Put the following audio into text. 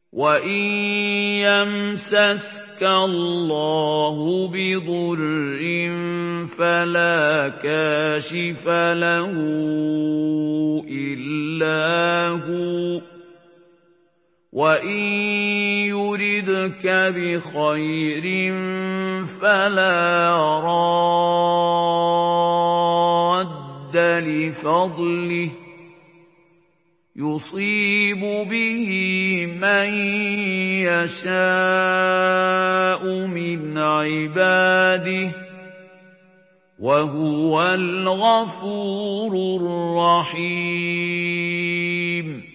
وَإِن يَمْسَسْكَ اللَّهُ بِضُرٍّ فَلَا كَاشِفَ لَهُ إِلَّا هُوَ وَإِن يُرِدْكَ بِخَيْرٍ فَلَا رَادَّ لِفَضْلِهِ يُصِيبُ بِهِ مَن يَشَاءُ مِنْ عِبَادِهِ وَهُوَ الْغَفُورُ الرَّحِيمُ